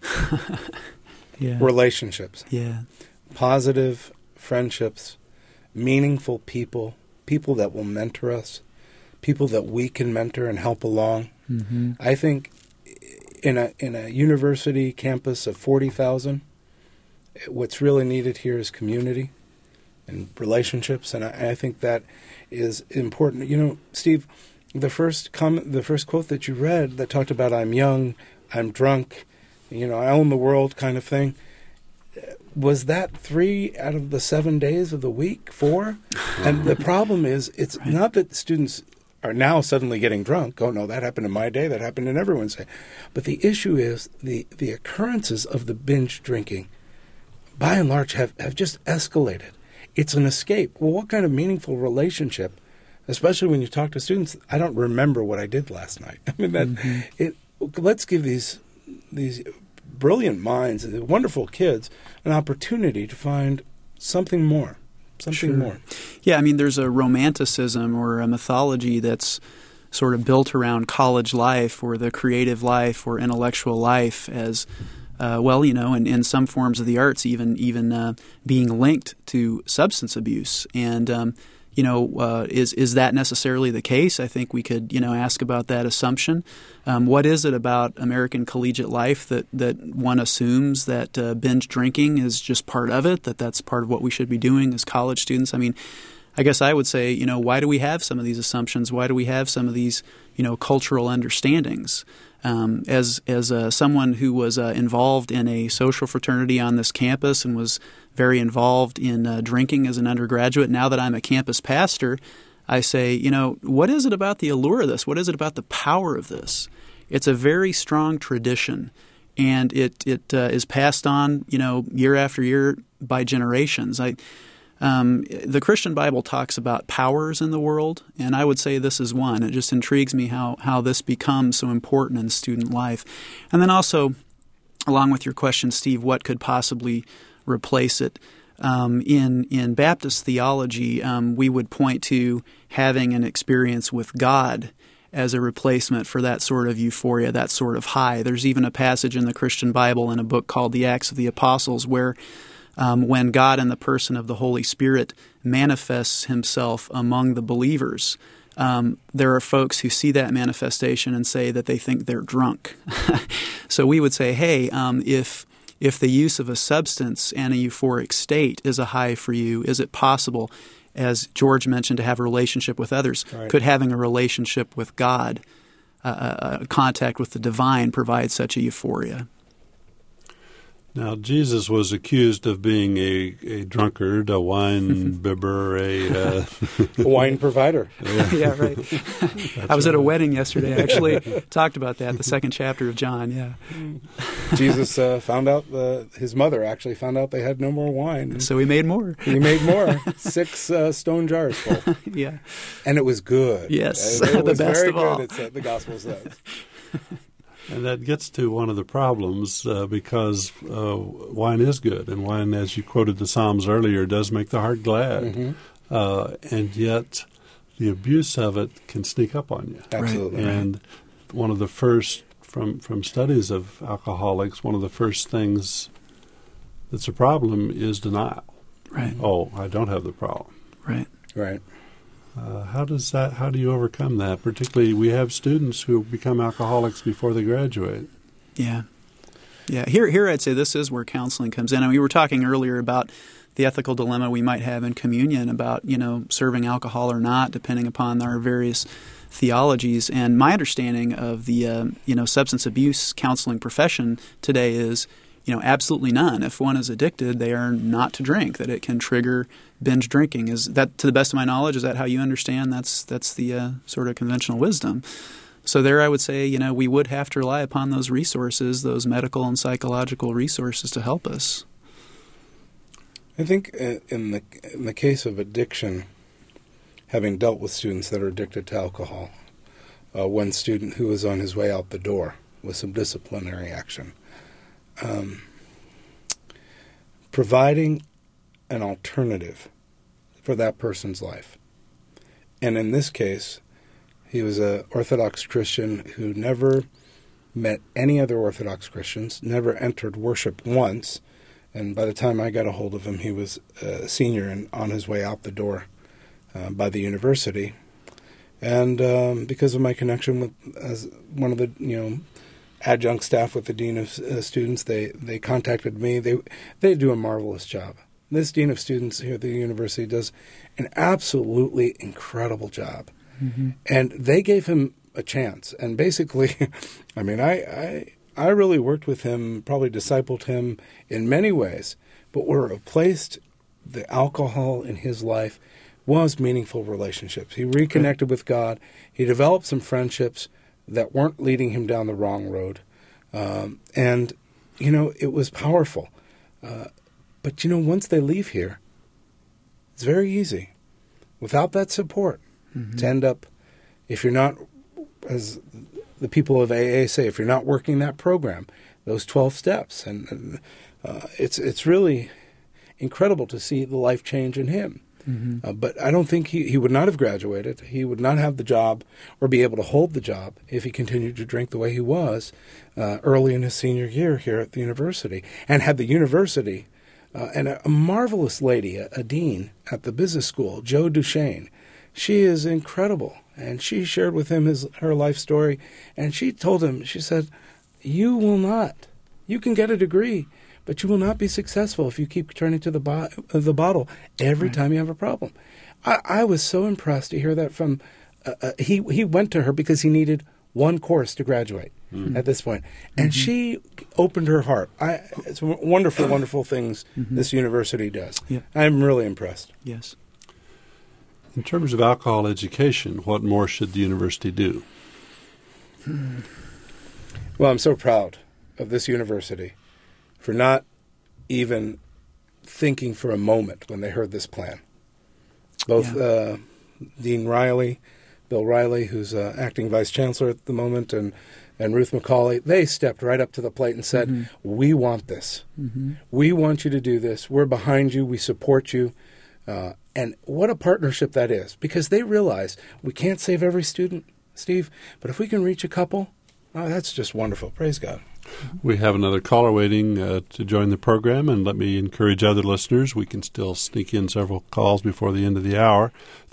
Relationships. Yeah. Positive friendships, meaningful people that will mentor us, people that we can mentor and help along. I think in a university campus of 40,000, what's really needed here is community and relationships, and I think that is important. Steve, the first quote that you read that talked about I'm young, I'm drunk, I own the world kind of thing. Was that 3 out of the 7 days of the week? 4? And the problem is, it's not that students are now suddenly getting drunk. Oh, no, that happened in my day. That happened in everyone's day. But the issue is the occurrences of the binge drinking, by and large, have just escalated. It's an escape. Well, what kind of meaningful relationship, especially when you talk to students? I don't remember what I did last night. I mean, let's give these brilliant minds, the wonderful kids, an opportunity to find something more. More. Yeah, I mean, there's a romanticism or a mythology that's sort of built around college life or the creative life or intellectual life as in some forms of the arts, even being linked to substance abuse. And is that necessarily the case? I think we could ask about that assumption. What is it about American collegiate life that one assumes that binge drinking is just part of it? That's part of what we should be doing as college students? I mean, I guess I would say, why do we have some of these assumptions? Why do we have some of these cultural understandings? As someone who was involved in a social fraternity on this campus and was very involved in drinking as an undergraduate, now that I'm a campus pastor, I say, what is it about the allure of this? What is it about the power of this? It's a very strong tradition, and it is passed on, year after year by generations. The Christian Bible talks about powers in the world, and I would say this is one. It just intrigues me how this becomes so important in student life. And then also, along with your question, Steve, what could possibly replace it? In Baptist theology, we would point to having an experience with God as a replacement for that sort of euphoria, that sort of high. There's even a passage in the Christian Bible in a book called The Acts of the Apostles where when God in the person of the Holy Spirit manifests himself among the believers, there are folks who see that manifestation and say that they think they're drunk. So we would say, hey, if the use of a substance and a euphoric state is a high for you, is it possible, as George mentioned, to have a relationship with others? Right. Could having a relationship with God, contact with the divine, provide such a euphoria? Now, Jesus was accused of being a drunkard, a wine bibber, a wine provider. Yeah, right. I was at a wedding yesterday. I actually talked about that, the second chapter of John, yeah. Jesus found out, his mother actually found out they had no more wine. So he made more. He made more, 6 stone jars full. Yeah. And it was good. Yes, It was the best very of all. good, the Gospel says. And that gets to one of the problems because wine is good, and wine, as you quoted the Psalms earlier, does make the heart glad. Mm-hmm. And yet the abuse of it can sneak up on you. Absolutely. And one of the first, from studies of alcoholics, one of the first things that's a problem is denial. Right. Oh, I don't have the problem. Right. Right. How do you overcome that? Particularly, we have students who become alcoholics before they graduate. Yeah. Yeah. Here I'd say this is where counseling comes in. I mean, we were talking earlier about the ethical dilemma we might have in communion about, serving alcohol or not, depending upon our various theologies. And my understanding of the, substance abuse counseling profession today is, absolutely none. If one is addicted, they are not to drink, that it can trigger binge drinking. Is that, to the best of my knowledge, is that how you understand? That's the sort of conventional wisdom. So there I would say, we would have to rely upon those resources, those medical and psychological resources to help us. I think in the case of addiction, having dealt with students that are addicted to alcohol, one student who was on his way out the door with some disciplinary action, providing an alternative for that person's life. And in this case, he was an Orthodox Christian who never met any other Orthodox Christians, never entered worship once, and by the time I got a hold of him, he was a senior and on his way out the door by the university. And because of my connection with as one of the adjunct staff with the dean of students, they contacted me. They do a marvelous job. This dean of students here at the university does an absolutely incredible job. Mm-hmm. And they gave him a chance. And basically, I mean, I really worked with him, probably discipled him in many ways, but what replaced the alcohol in his life was meaningful relationships. He reconnected with God. He developed some friendships that weren't leading him down the wrong road. And, it was powerful. But, once they leave here, it's very easy, without that support, to end up, if you're not, as the people of AA say, if you're not working that program, those 12 steps. And it's really incredible to see the life change in him. Mm-hmm. But I don't think he would not have graduated. He would not have the job or be able to hold the job if he continued to drink the way he was early in his senior year here at the university. And had the university and a marvelous lady, a dean at the business school, Jo Duchesne. She is incredible. And she shared with him her life story. And she told him, she said, you can get a degree, but you will not be successful if you keep turning to the bottle every time you have a problem. I was so impressed to hear that from, he went to her because he needed one course to graduate at this point. And she opened her heart. It's wonderful, wonderful things this university does. Yeah. I'm really impressed. Yes. In terms of alcohol education, what more should the university do? Well, I'm so proud of this university for not even thinking for a moment when they heard this plan. Both Dean Riley, Bill Riley, who's acting vice chancellor at the moment, and Ruth McCauley, they stepped right up to the plate and said, we want this. Mm-hmm. We want you to do this. We're behind you. We support you. And what a partnership that is, because they realize we can't save every student, Steve, but if we can reach a couple, that's just wonderful. Praise God. We have another caller waiting to join the program, and let me encourage other listeners. We can still sneak in several calls before the end of the hour.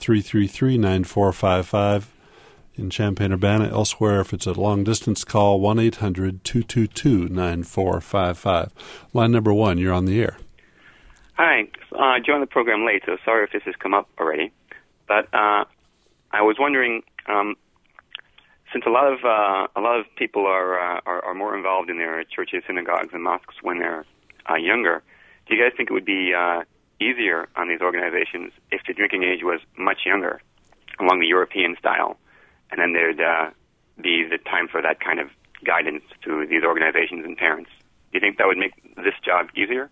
333-9455 in Champaign-Urbana. Elsewhere, if it's a long-distance call, 1-800-222-9455. Line number 1, you're on the air. Hi. I joined the program late, so sorry if this has come up already. But I was wondering, since a lot of people are more involved in their churches, synagogues, and mosques when they're younger, do you guys think it would be easier on these organizations if the drinking age was much younger, along the European style, and then there'd be the time for that kind of guidance to these organizations and parents? Do you think that would make this job easier?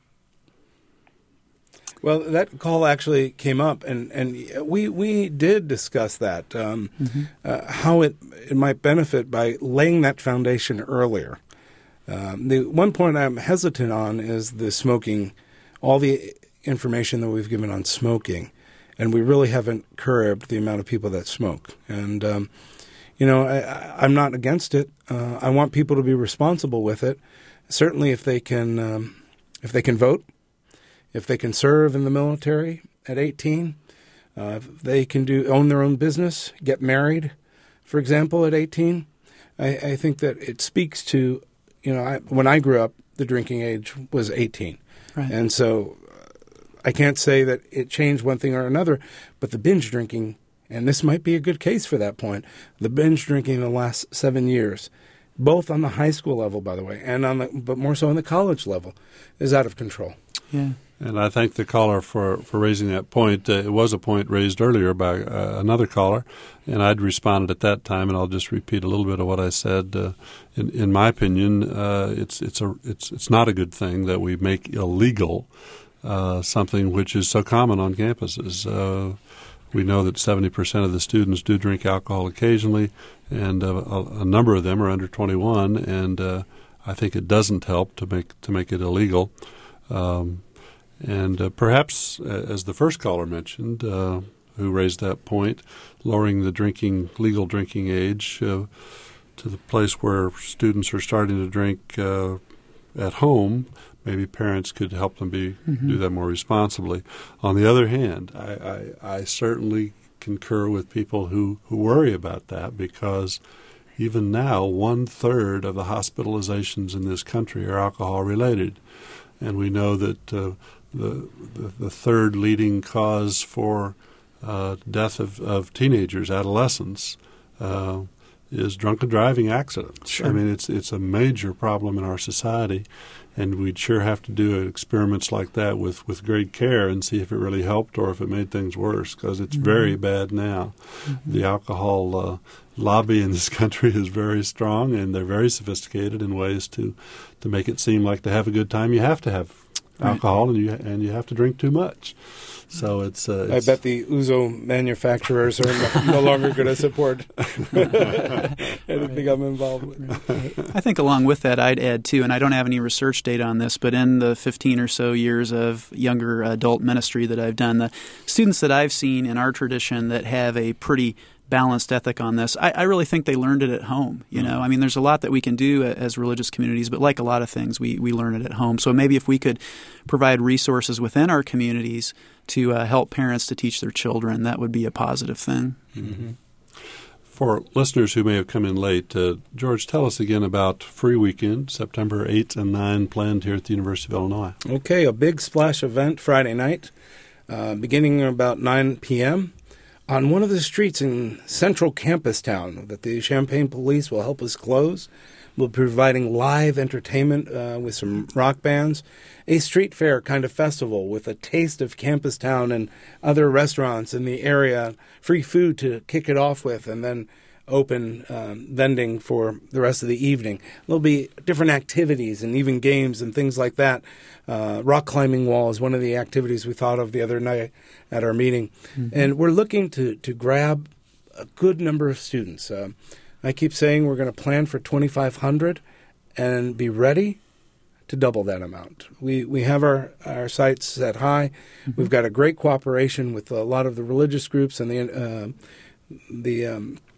Well, that call actually came up, and we did discuss that, how it might benefit by laying that foundation earlier. The one point I'm hesitant on is the smoking, all the information that we've given on smoking, and we really haven't curbed the amount of people that smoke. And, I'm not against it. I want people to be responsible with it. Certainly if they can vote, if they can serve in the military at 18, if they can own their own business, get married, for example, at 18, I think that it speaks to, when I grew up, the drinking age was 18. Right. And so I can't say that it changed one thing or another, but the binge drinking, and this might be a good case for that point, the binge drinking in the last 7 years, both on the high school level, by the way, but more so on the college level, is out of control. Yeah. And I thank the caller for raising that point. It was a point raised earlier by another caller, and I'd responded at that time, and I'll just repeat a little bit of what I said. In my opinion, it's not a good thing that we make illegal something which is so common on campuses. We know that 70% of the students do drink alcohol occasionally, and a number of them are under 21, and I think it doesn't help to make it illegal. And perhaps, as the first caller mentioned, who raised that point, lowering the legal drinking age to the place where students are starting to drink at home, maybe parents could help them do that more responsibly. On the other hand, I certainly concur with people who worry about that, because even now 1/3 of the hospitalizations in this country are alcohol-related. And we know that the third leading cause for death of teenagers, adolescents, is drunken driving accidents. Sure. I mean, it's a major problem in our society, and we'd sure have to do experiments like that with great care and see if it really helped or if it made things worse, because it's very bad now. The alcohol lobby in this country is very strong, and they're very sophisticated in ways to make it seem like to have a good time you have to have alcohol, and you have to drink too much. So it's I bet the Ouzo manufacturers are no longer going to support anything I'm involved with. I think along with that, I'd add too, and I don't have any research data on this, but in the 15 or so years of younger adult ministry that I've done, the students that I've seen in our tradition that have a pretty balanced ethic on this, I really think they learned it at home. I mean, there's a lot that we can do as religious communities, but like a lot of things, we learn it at home. So maybe if we could provide resources within our communities to help parents to teach their children, that would be a positive thing. Mm-hmm. For listeners who may have come in late, George, tell us again about Free Weekend, September 8th and 9th, planned here at the University of Illinois. Okay, a big splash event Friday night, beginning about 9 p.m., on one of the streets in central campus town that the Champaign Police will help us close. We'll be providing live entertainment with some rock bands, a street fair kind of festival with a taste of campus town and other restaurants in the area, free food to kick it off with, and then open vending for the rest of the evening. There'll be different activities and even games and things like that. Rock climbing wall is one of the activities we thought of the other night at our meeting. And we're looking to grab a good number of students. I keep saying we're going to plan for 2,500 and be ready to double that amount. We have our sights set high. We've got a great cooperation with a lot of the religious groups and the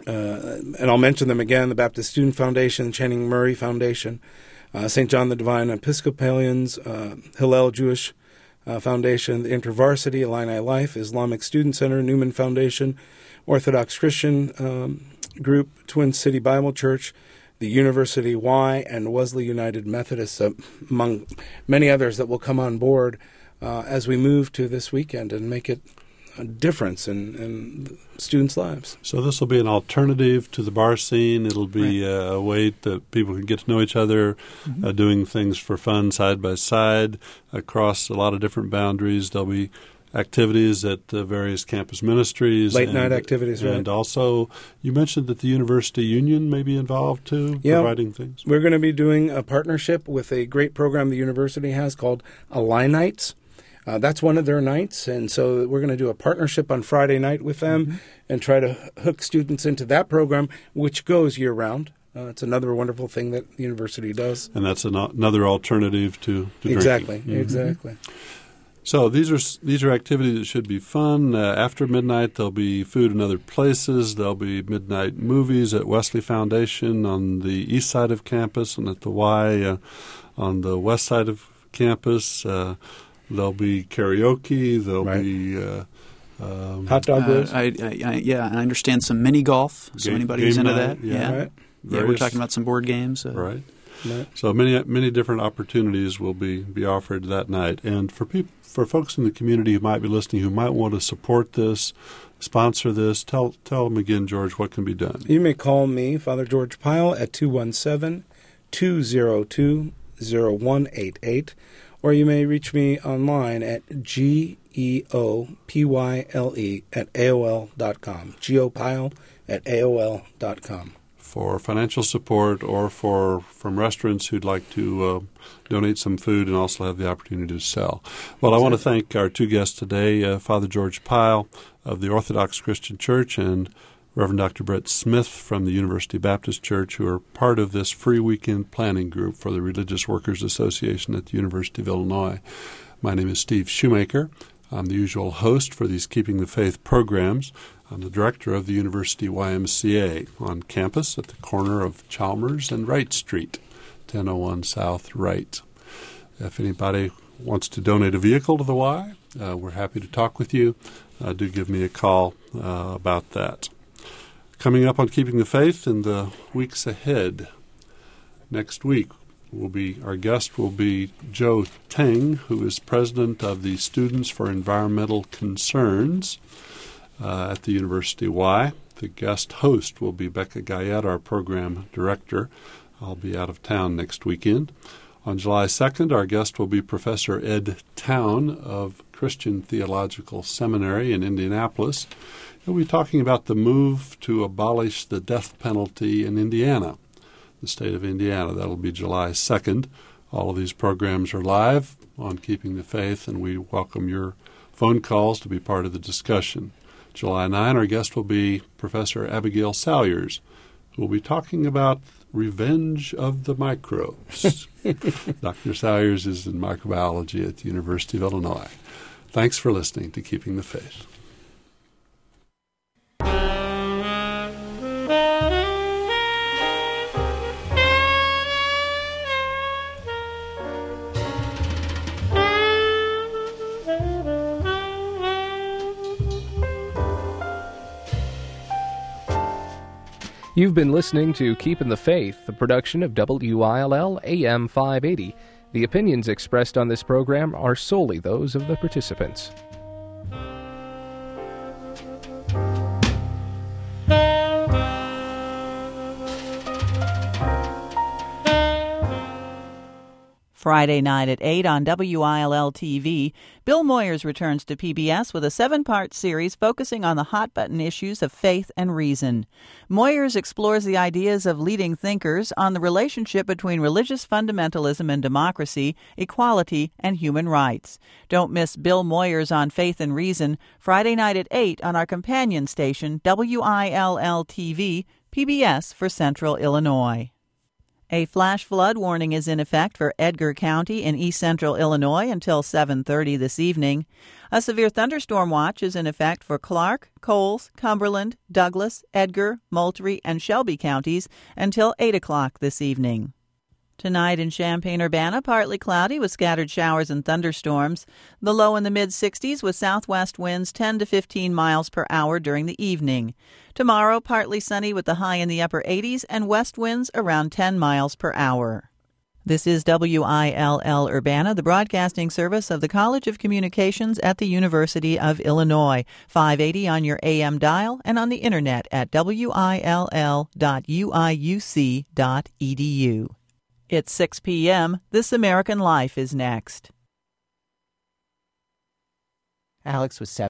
And I'll mention them again: the Baptist Student Foundation, Channing Murray Foundation, St. John the Divine Episcopalians, Hillel Jewish Foundation, the InterVarsity, Illini Life, Islamic Student Center, Newman Foundation, Orthodox Christian Group, Twin City Bible Church, the University Y, and Wesley United Methodist, among many others that will come on board as we move to this weekend and make it a difference in students' lives. So this will be an alternative to the bar scene. It'll be a way that people can get to know each other, doing things for fun side by side across a lot of different boundaries. There'll be activities at various campus ministries. Late-night activities, right. And also, you mentioned that the University Union may be involved, too, providing things. We're going to be doing a partnership with a great program the university has called Illinites. That's one of their nights, and so we're going to do a partnership on Friday night with them and try to hook students into that program, which goes year-round. It's another wonderful thing that the university does. And that's another alternative to exactly, drinking. Exactly. So these are activities that should be fun. After midnight, there'll be food in other places. There'll be midnight movies at Wesley Foundation on the east side of campus and at the Y on the west side of campus. There'll be karaoke. There'll be hot dog roast. I understand some mini golf. So anybody who's into that, Right. We're talking about some board games. Right. So many different opportunities will be offered that night. And for folks in the community who might be listening, who might want to support this, sponsor this, tell them again, George, what can be done. You may call me, Father George Pyle, at 217-202-0188. Or you may reach me online at geopyle@aol.com. geopyle@aol.com. For financial support or from restaurants who'd like to donate some food and also have the opportunity to sell. Well, I want to thank our two guests today, Father George Pyle of the Orthodox Christian Church and Reverend Dr. Brett Smith from the University Baptist Church, who are part of this free weekend planning group for the Religious Workers Association at the University of Illinois. My name is Steve Shoemaker. I'm the usual host for these Keeping the Faith programs. I'm the director of the University YMCA on campus at the corner of Chalmers and Wright Street, 1001 South Wright. If anybody wants to donate a vehicle to the Y, we're happy to talk with you. Do give me a call about that. Coming up on Keeping the Faith in the weeks ahead, next week, our guest will be Joe Teng, who is president of the Students for Environmental Concerns at the University Y. The guest host will be Becca Guyette, our program director. I'll be out of town next weekend. On July 2nd, our guest will be Professor Ed Town of Christian Theological Seminary in Indianapolis. He'll be talking about the move to abolish the death penalty in Indiana, the state of Indiana. That'll be July 2nd. All of these programs are live on Keeping the Faith, and we welcome your phone calls to be part of the discussion. July 9, our guest will be Professor Abigail Salyers, who will be talking about revenge of the microbes. Dr. Salyers is in microbiology at the University of Illinois. Thanks for listening to Keeping the Faith. You've been listening to Keeping the Faith, a production of WILL AM 580. The opinions expressed on this program are solely those of the participants. Friday night at 8 on WILL-TV, Bill Moyers returns to PBS with a 7-part series focusing on the hot-button issues of faith and reason. Moyers explores the ideas of leading thinkers on the relationship between religious fundamentalism and democracy, equality, and human rights. Don't miss Bill Moyers on Faith and Reason, Friday night at 8 on our companion station, WILL-TV, PBS for Central Illinois. A flash flood warning is in effect for Edgar County in east central Illinois until 7:30 this evening. A severe thunderstorm watch is in effect for Clark, Coles, Cumberland, Douglas, Edgar, Moultrie, and Shelby counties until 8 o'clock this evening. Tonight in Champaign-Urbana, partly cloudy with scattered showers and thunderstorms. The low in the mid-60s with southwest winds 10 to 15 miles per hour during the evening. Tomorrow, partly sunny with the high in the upper 80s and west winds around 10 miles per hour. This is WILL Urbana, the broadcasting service of the College of Communications at the University of Illinois. 580 on your AM dial and on the internet at will.uiuc.edu. It's 6 p.m. This American Life is next. Alex was 7.